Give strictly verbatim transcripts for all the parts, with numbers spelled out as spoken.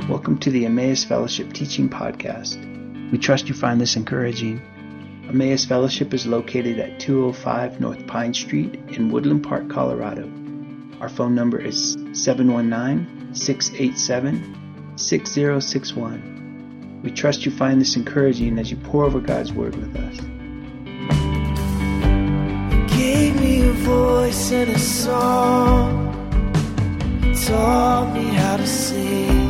Welcome to the Emmaus Fellowship Teaching Podcast. We trust you find this encouraging. Emmaus Fellowship is located at two oh five North Pine Street in Woodland Park, Colorado. Our phone number is seven one nine, six eight seven, six zero six one. We trust you find this encouraging as you pour over God's Word with us. Gave me a voice and a song, taught me how to sing.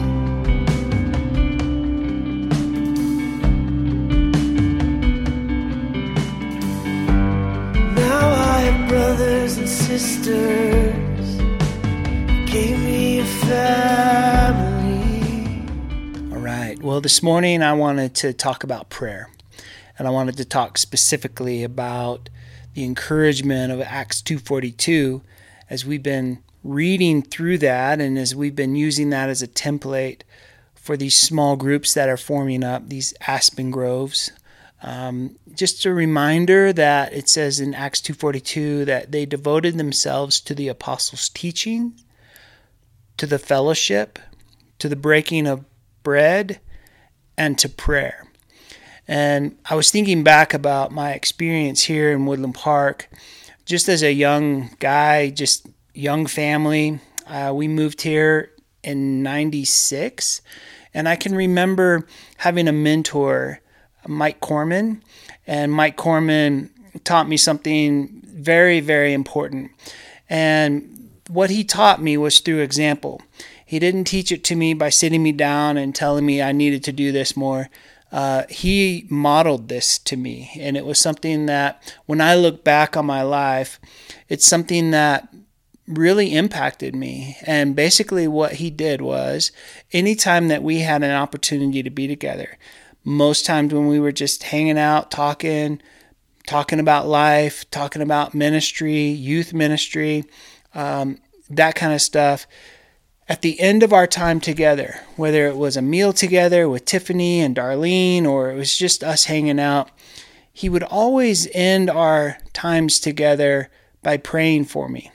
Now I have brothers and sisters, gave me a family. All right, well, this morning I wanted to talk about prayer, and I wanted to talk specifically about the encouragement of Acts two forty-two as we've been reading through that and as we've been using that as a template for these small groups that are forming up, these Aspen Groves. Um, just a reminder that it says in Acts two forty-two that they devoted themselves to the apostles' teaching, to the fellowship, to the breaking of bread, and to prayer. And I was thinking back about my experience here in Woodland Park, just as a young guy, just young family. Uh, we moved here in ninety-six, and I can remember having a mentor, Mike Corman, and Mike Corman taught me something very, very important. And what he taught me was through example. He didn't teach it to me by sitting me down and telling me I needed to do this more. Uh, he modeled this to me, and it was something that when I look back on my life, it's something that really impacted me. And basically what he did was anytime that we had an opportunity to be together, most times when we were just hanging out, talking, talking about life, talking about ministry, youth ministry, um, that kind of stuff, at the end of our time together, whether it was a meal together with Tiffany and Darlene, or it was just us hanging out, he would always end our times together by praying for me.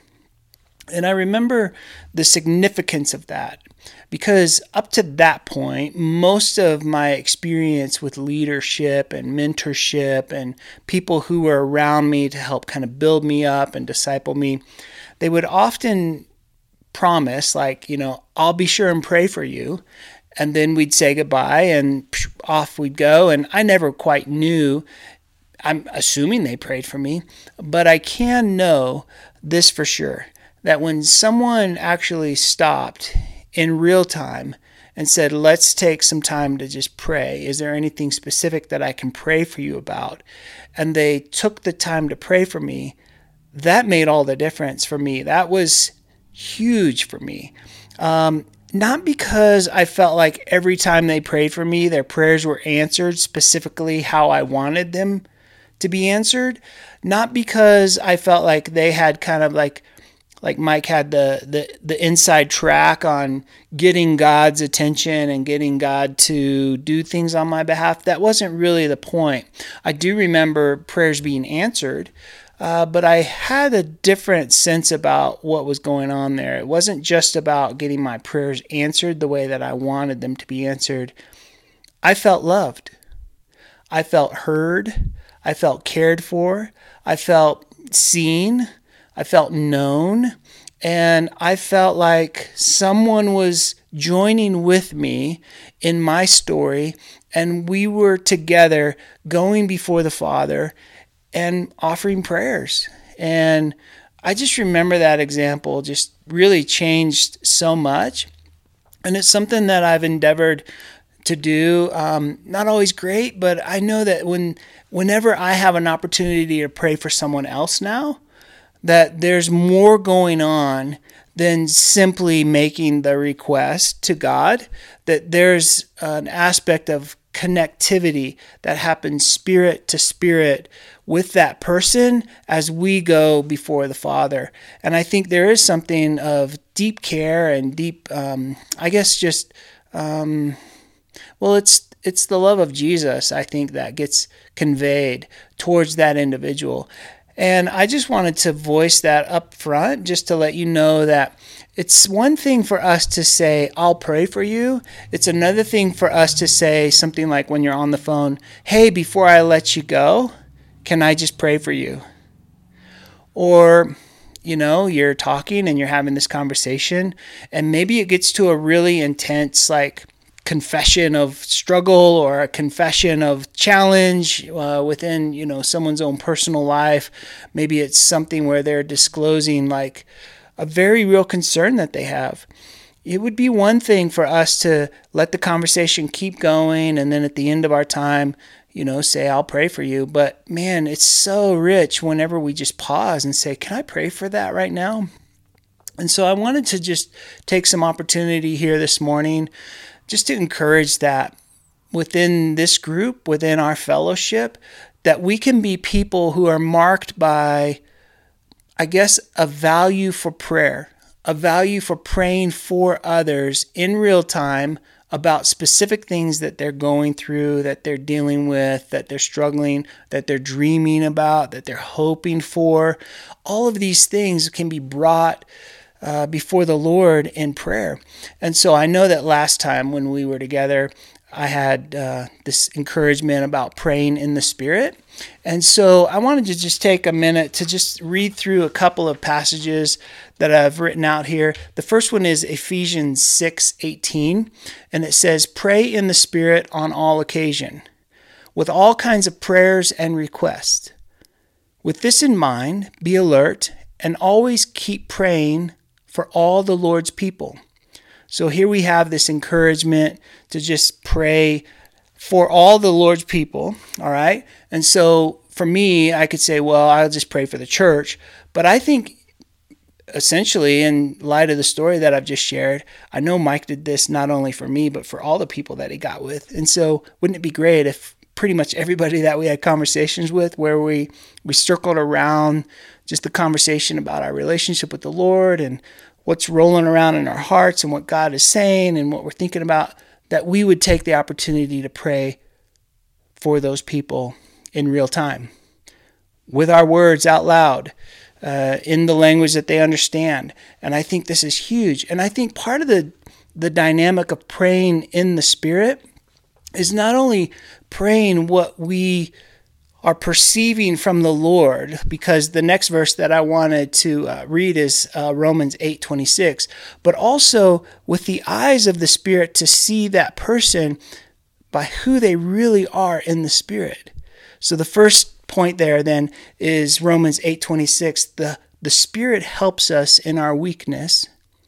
And I remember the significance of that because up to that point, most of my experience with leadership and mentorship and people who were around me to help kind of build me up and disciple me, they would often promise, like, you know, I'll be sure and pray for you. And then we'd say goodbye and off we'd go. And I never quite knew. I'm assuming they prayed for me, but I can know this for sure, that when someone actually stopped in real time and said, let's take some time to just pray. Is there anything specific that I can pray for you about? And they took the time to pray for me. That made all the difference for me. That was huge for me. Um, not because I felt like every time they prayed for me, their prayers were answered specifically how I wanted them to be answered. Not because I felt like they had kind of like, like Mike had the, the, the inside track on getting God's attention and getting God to do things on my behalf. That wasn't really the point. I do remember prayers being answered, Uh, but I had a different sense about what was going on there. It wasn't just about getting my prayers answered the way that I wanted them to be answered. I felt loved. I felt heard. I felt cared for. I felt seen. I felt known. And I felt like someone was joining with me in my story, and we were together going before the Father and offering prayers. And I just remember that example just really changed so much. And it's something that I've endeavored to do. Um, not always great, but I know that when whenever I have an opportunity to pray for someone else now, that there's more going on than simply making the request to God, that there's an aspect of connectivity that happens spirit to spirit with that person as we go before the Father. And I think there is something of deep care and deep, um, I guess just, um, well, it's it's the love of Jesus, I think, that gets conveyed towards that individual. And I just wanted to voice that up front just to let you know that it's one thing for us to say, I'll pray for you. It's another thing for us to say something like when you're on the phone, hey, before I let you go, can I just pray for you? Or, you know, you're talking and you're having this conversation, and maybe it gets to a really intense, like, confession of struggle or a confession of challenge uh, within, you know, someone's own personal life. Maybe it's something where they're disclosing, like, a very real concern that they have. It would be one thing for us to let the conversation keep going and then at the end of our time, you know, say, I'll pray for you. But man, it's so rich whenever we just pause and say, can I pray for that right now? And so I wanted to just take some opportunity here this morning just to encourage that within this group, within our fellowship, that we can be people who are marked by, I guess, a value for prayer, a value for praying for others in real time about specific things that they're going through, that they're dealing with, that they're struggling, that they're dreaming about, that they're hoping for. All of these things can be brought uh, before the Lord in prayer. And so I know that last time when we were together, I had uh, this encouragement about praying in the Spirit. And so I wanted to just take a minute to just read through a couple of passages that I've written out here. The first one is Ephesians six eighteen, and it says, pray in the Spirit on all occasion, with all kinds of prayers and requests. With this in mind, be alert and always keep praying for all the Lord's people. So here we have this encouragement to just pray for all the Lord's people, all right? And so for me, I could say, well, I'll just pray for the church. But I think essentially, in light of the story that I've just shared, I know Mike did this not only for me, but for all the people that he got with. And so wouldn't it be great if pretty much everybody that we had conversations with, where we, we circled around just the conversation about our relationship with the Lord and what's rolling around in our hearts and what God is saying and what we're thinking about, that we would take the opportunity to pray for those people in real time, with our words out loud, uh, in the language that they understand. And I think this is huge. And I think part of the, the dynamic of praying in the Spirit is not only praying what we are perceiving from the Lord, because the next verse that I wanted to uh, read is uh, Romans eight twenty-six, but also with the eyes of the Spirit to see that person by who they really are in the Spirit. So the first point there then is Romans eight twenty-six. The, the Spirit helps us in our weakness.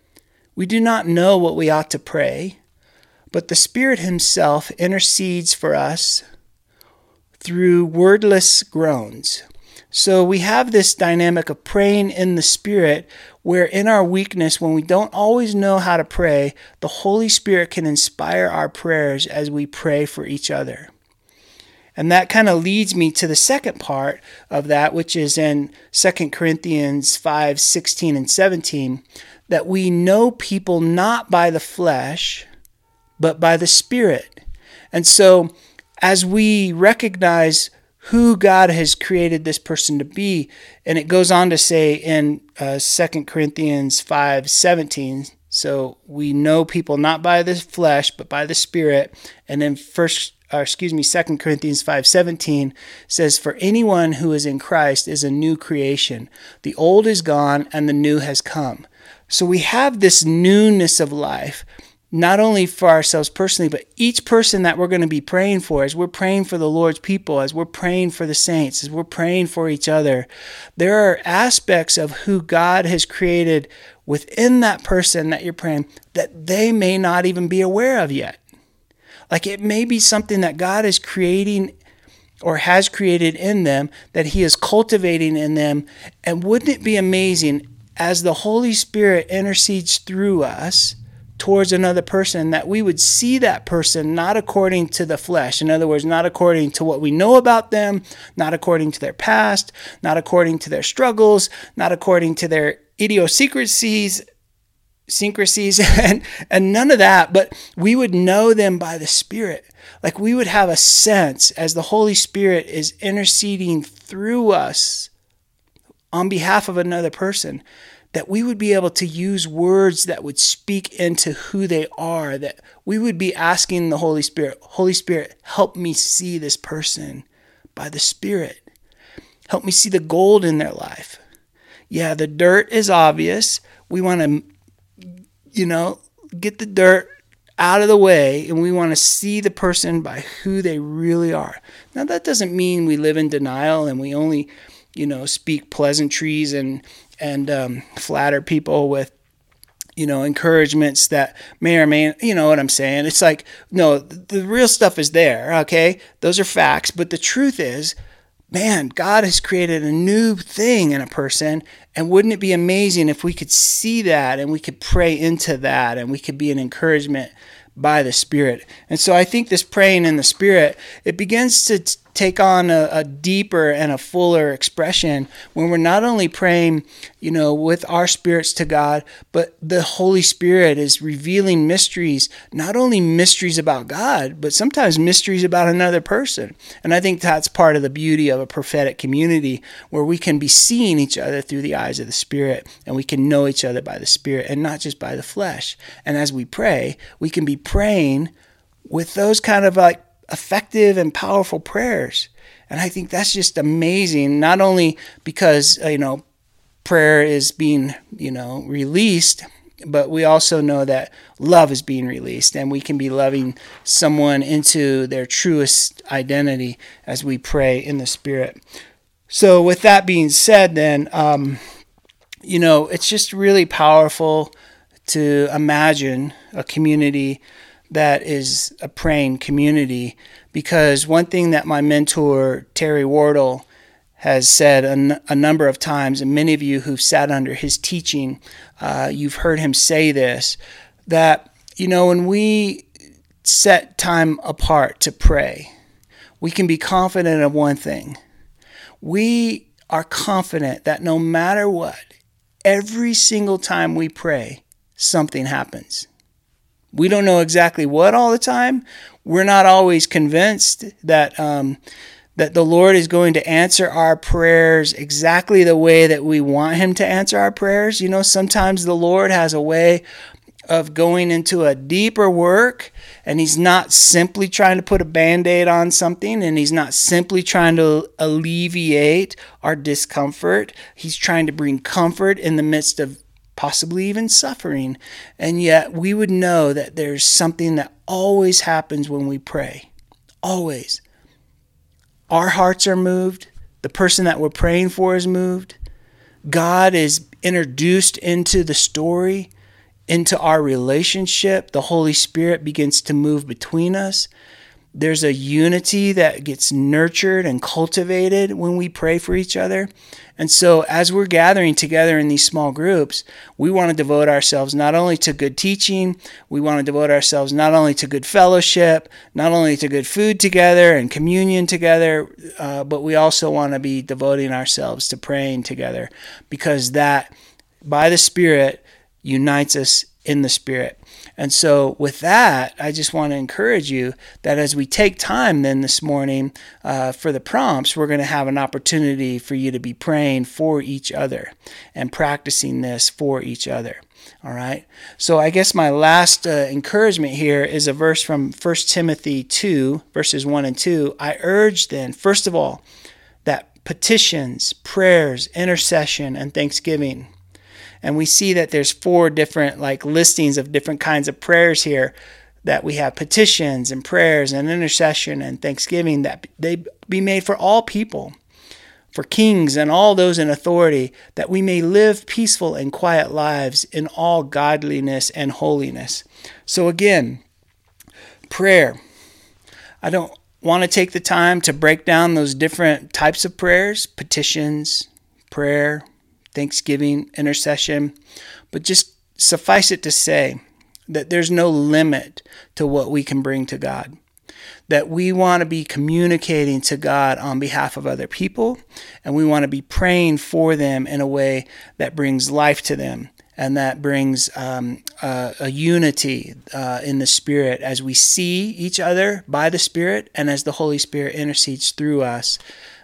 We do not know what we ought to pray, but the Spirit himself intercedes for us through wordless groans. So we have this dynamic of praying in the Spirit, where in our weakness, when we don't always know how to pray, the Holy Spirit can inspire our prayers as we pray for each other. And that kind of leads me to the second part of that, which is in Second Corinthians five sixteen and seventeen, that we know people not by the flesh, but by the Spirit. And so as we recognize who God has created this person to be, and it goes on to say in uh, Second Corinthians five seventeen, so we know people not by the flesh, but by the Spirit. And then first, or excuse me, Second Corinthians five seventeen says, for anyone who is in Christ is a new creation. The old is gone and the new has come. So we have this newness of life, not only for ourselves personally, but each person that we're going to be praying for, as we're praying for the Lord's people, as we're praying for the saints, as we're praying for each other, there are aspects of who God has created within that person that you're praying that they may not even be aware of yet. Like it may be something that God is creating or has created in them, that he is cultivating in them. And wouldn't it be amazing as the Holy Spirit intercedes through us towards another person, that we would see that person not according to the flesh. In other words, not according to what we know about them, not according to their past, not according to their struggles, not according to their idiosyncrasies, syncrasies, and, and none of that, but we would know them by the Spirit. Like we would have a sense as the Holy Spirit is interceding through us on behalf of another person, that we would be able to use words that would speak into who they are, that we would be asking the Holy Spirit, Holy Spirit, help me see this person by the Spirit. Help me see the gold in their life. Yeah, the dirt is obvious. We want to, you know, get the dirt out of the way, and we want to see the person by who they really are. Now, that doesn't mean we live in denial and we only, you know, speak pleasantries and and um, flatter people with, you know, encouragements that may or may, you know what I'm saying? It's like, no, the real stuff is there, okay? Those are facts. But the truth is, man, God has created a new thing in a person. And wouldn't it be amazing if we could see that and we could pray into that and we could be an encouragement by the Spirit? And so I think this praying in the Spirit, it begins to t- take on a, a deeper and a fuller expression when we're not only praying, you know, with our spirits to God, but the Holy Spirit is revealing mysteries, not only mysteries about God, but sometimes mysteries about another person. And I think that's part of the beauty of a prophetic community, where we can be seeing each other through the eyes of the Spirit, and we can know each other by the Spirit and not just by the flesh. And as we pray, we can be praying with those kind of like effective and powerful prayers. And I think that's just amazing, not only because, you know, prayer is being, you know, released, but we also know that love is being released, and we can be loving someone into their truest identity as we pray in the Spirit. So with that being said, then, um, you know, it's just really powerful to imagine a community that is a praying community, because one thing that my mentor, Terry Wardle, has said a, n- a number of times, and many of you who've sat under his teaching, uh, you've heard him say this, that, you know, when we set time apart to pray, we can be confident of one thing. We are confident that no matter what, every single time we pray, something happens. We don't know exactly what all the time. We're not always convinced that um, that the Lord is going to answer our prayers exactly the way that we want him to answer our prayers. You know, sometimes the Lord has a way of going into a deeper work, and he's not simply trying to put a Band-Aid on something, and he's not simply trying to alleviate our discomfort. He's trying to bring comfort in the midst of possibly even suffering. And yet we would know that there's something that always happens when we pray. Always. Our hearts are moved. The person that we're praying for is moved. God is introduced into the story, into our relationship. The Holy Spirit begins to move between us. There's a unity that gets nurtured and cultivated when we pray for each other. And so as we're gathering together in these small groups, we want to devote ourselves not only to good teaching, we want to devote ourselves not only to good fellowship, not only to good food together and communion together, uh, but we also want to be devoting ourselves to praying together, because that, by the Spirit, unites us in the Spirit. And so with that, I just want to encourage you that as we take time then this morning uh, for the prompts, we're going to have an opportunity for you to be praying for each other and practicing this for each other. All right. So I guess my last uh, encouragement here is a verse from First Timothy two, verses one and two. I urge then, first of all, that petitions, prayers, intercession, and thanksgiving. And we see that there's four different like listings of different kinds of prayers here, that we have petitions and prayers and intercession and thanksgiving, that they be made for all people, for kings and all those in authority, that we may live peaceful and quiet lives in all godliness and holiness. So again, prayer. I don't want to take the time to break down those different types of prayers, petitions, prayer, thanksgiving, intercession, but just suffice it to say that there's no limit to what we can bring to God, that we want to be communicating to God on behalf of other people, and we want to be praying for them in a way that brings life to them, and that brings um, uh, a unity uh, in the Spirit as we see each other by the Spirit, and as the Holy Spirit intercedes through us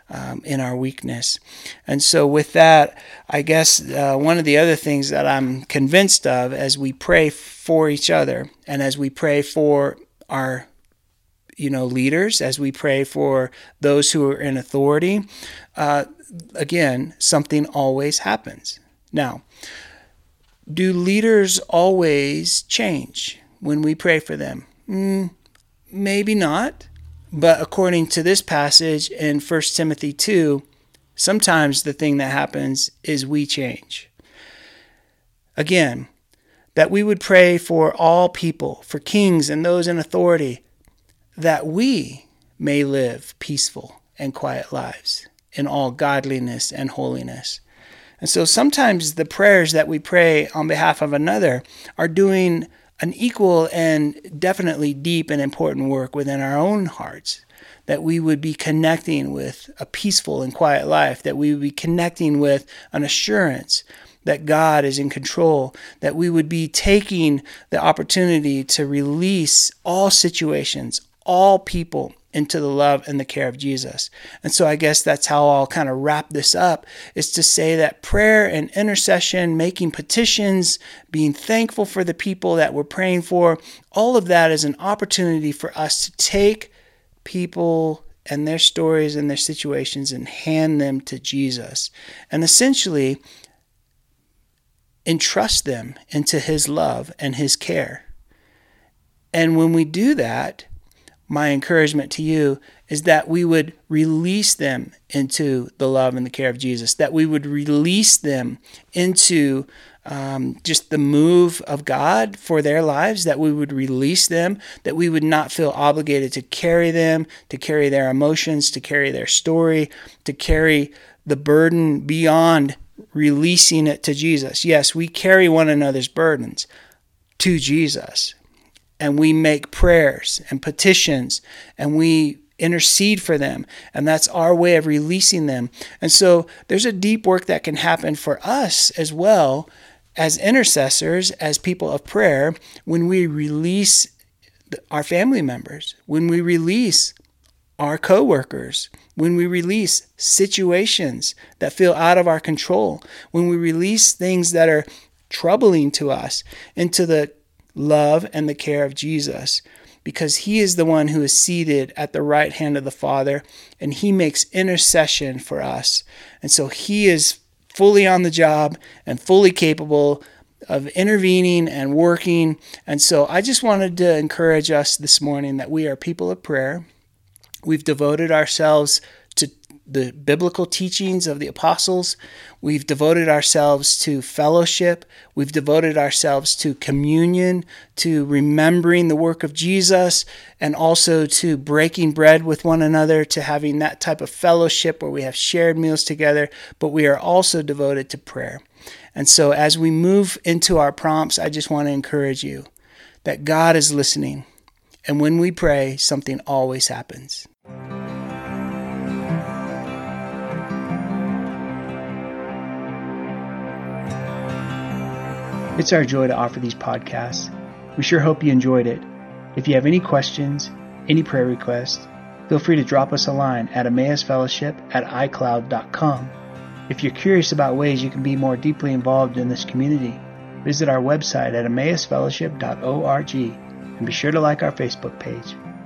um, in our weakness. And so with that, I guess uh, one of the other things that I'm convinced of as we pray for each other and as we pray for our you know, leaders, as we pray for those who are in authority, uh, again, something always happens. Now, do leaders always change when we pray for them? Mm, maybe not. But according to this passage in First Timothy two, sometimes the thing that happens is we change. Again, that we would pray for all people, for kings and those in authority, that we may live peaceful and quiet lives in all godliness and holiness. And so sometimes the prayers that we pray on behalf of another are doing an equal and definitely deep and important work within our own hearts, that we would be connecting with a peaceful and quiet life, that we would be connecting with an assurance that God is in control, that we would be taking the opportunity to release all situations, all people into the love and the care of Jesus. And so I guess that's how I'll kind of wrap this up, is to say that prayer and intercession, making petitions, being thankful for the people that we're praying for, all of that is an opportunity for us to take people and their stories and their situations and hand them to Jesus. And essentially entrust them into his love and his care. And when we do that, my encouragement to you is that we would release them into the love and the care of Jesus, that we would release them into um, just the move of God for their lives, that we would release them, that we would not feel obligated to carry them, to carry their emotions, to carry their story, to carry the burden beyond releasing it to Jesus. Yes, we carry one another's burdens to Jesus. And we make prayers and petitions, and we intercede for them. And that's our way of releasing them. And so there's a deep work that can happen for us as well as intercessors, as people of prayer, when we release our family members, when we release our coworkers, when we release situations that feel out of our control, when we release things that are troubling to us into the love and the care of Jesus, because he is the one who is seated at the right hand of the Father, and he makes intercession for us. And so he is fully on the job and fully capable of intervening and working. And so I just wanted to encourage us this morning that we are people of prayer. We've devoted ourselves to the biblical teachings of the apostles. We've devoted ourselves to fellowship. We've devoted ourselves to communion, to remembering the work of Jesus, and also to breaking bread with one another, to having that type of fellowship where we have shared meals together. But we are also devoted to prayer. And so as we move into our prompts, I just want to encourage you that God is listening. And when we pray, something always happens. It's our joy to offer these podcasts. We sure hope you enjoyed it. If you have any questions, any prayer requests, feel free to drop us a line at Emmaus Fellowship at i cloud dot com. If you're curious about ways you can be more deeply involved in this community, visit our website at emmaus fellowship dot org and be sure to like our Facebook page.